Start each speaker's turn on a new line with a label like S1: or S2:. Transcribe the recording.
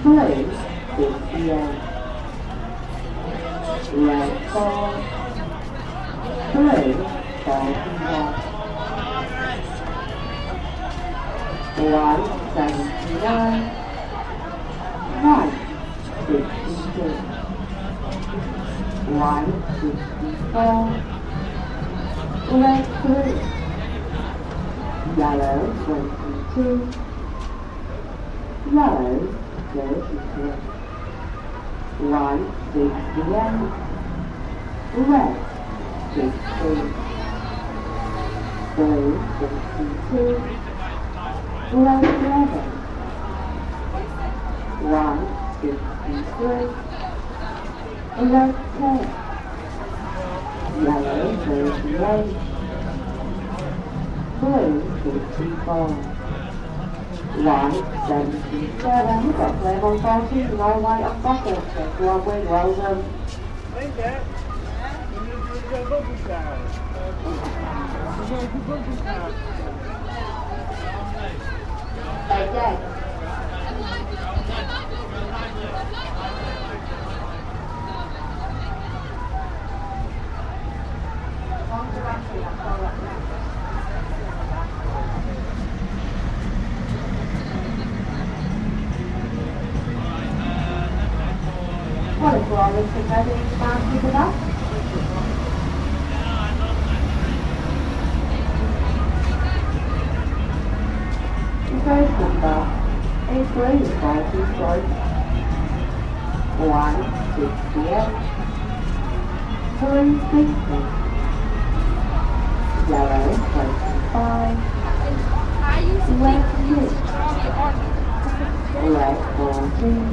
S1: Blue, 58. Red 4. Blue, 41. White, 79. White, 62. White, 64. Red 3. Yellow, 22. Yellow, 33. White, 68. Red, 16. Blue, 62. Red 11. White, 63. Red 10. Yellow, 38. Blue, 54. White, 77. We've got Claremont 40, no white on bottom, so one win, well done.
S2: Thank you.
S1: Okay. What is wrong with the president to keep it up? The first number is 346. 168. 360. Yellow 25. Red 6. Red 14.